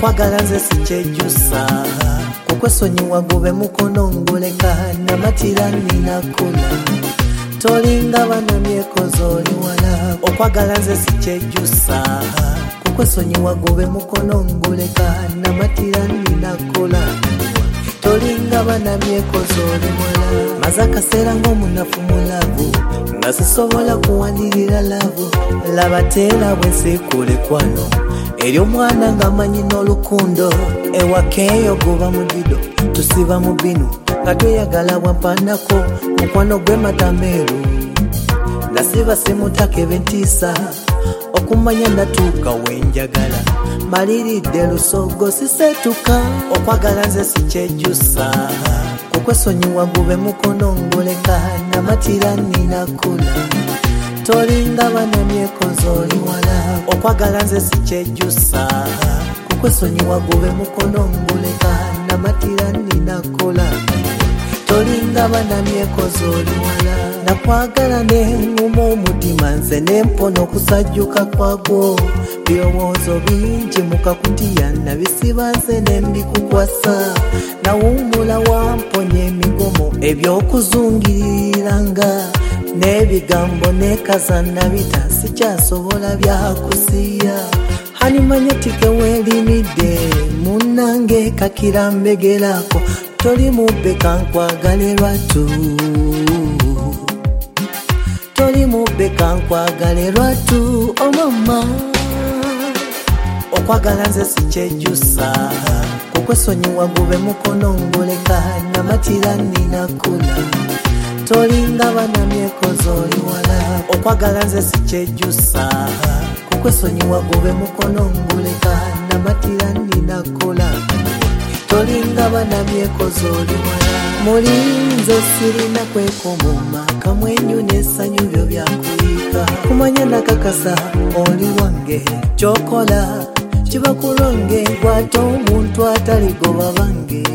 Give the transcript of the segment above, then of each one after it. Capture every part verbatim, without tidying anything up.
okwagala nze sikyejjusa kukwesonyiwa gube mukono nguleka namatira ninakula tolinga banamyekozi oli wala okwagala nze sikyejjusa kukwesonyiwa gube mukono nguleka namatira ninakula tolinga banamyekozi oli wala maze akaseera ng'omunafu mulavu nga sisobola kuwanirira lavu laba teera bwe nsiikule kwano eri omwana nga manyi n'olukundo ewakeeyo guba mudido tusiba mu binu nga tweyagala bwampanako mukwano gwe matameeru nasiba simutake bentiisa okumanya natuuka wenjagala maliridde lusogo sisetuka okwagala nze sikyejjusa kukwesonyiwa gube mukono nguleka namatira ninakula tolinga banamyekozi oli wala okwagala nze sikyejjusa kukwesonyiwa gube mukono nguleka namatira ninakula tolinga banamyekozi oli wala nakwagala nenguma omutima nze nempona okusajjuka kwagwo birowoozo bingi mukakutiya nabisiba nze nembikukwasa nawummula wamponya emigomo ebyokuzungiriranga n'ebigambo nekazana bita sikyasobola byakusiya hanimanya tike weerimidde munnange kakira mbegerako toli mubbe kankwagale lwatu toli mubbe kankwagale lwatu omama okwagala nze sikyejjusa kukwesonyiwa gube mukono nguleka namatira ninakula tolinga banamyekozi oli wala okwagala nze sikyejjusa kukwesonyiwa gube mukono nguleka namatira ninakula tolinga banamyekozi oli wala mulinze sirina kwekomoma kamwenyu n'essanyu byo byakuyiika kumanya nakakasa oli wange kyokola kiba kulonge gwate omuntu ataligoba bange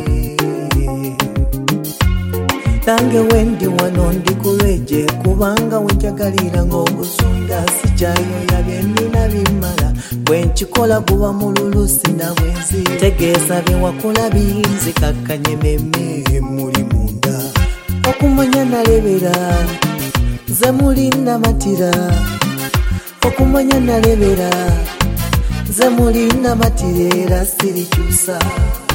tange wendi wano ndi kulweje kubanga wenjagalira ng'ogusunda sikyayoya byenina bimala bwenkikola guba mululusi na bwenzi tegeeza byewakola binzikakkanye meme muli munda okumanya nalebera ze muli namatira okumanya nalebera ze muli namatira era sirikyusa